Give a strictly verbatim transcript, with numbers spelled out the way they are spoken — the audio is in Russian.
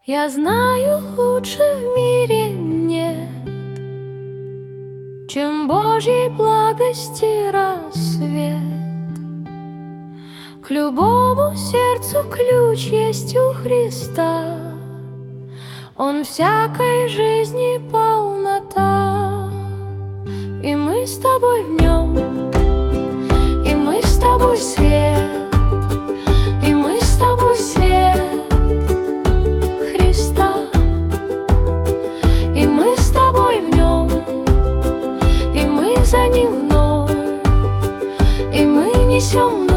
Я знаю, лучше в мире нет, чем Божьей благости рассвет. К любому сердцу ключ есть у Христа, Он всякой жизни полнота. И мы с тобой в Нем, и мы с тобой свет, и мы с тобой свет Христа. И мы с тобой в Нем, и мы за Ним вновь, и мы несем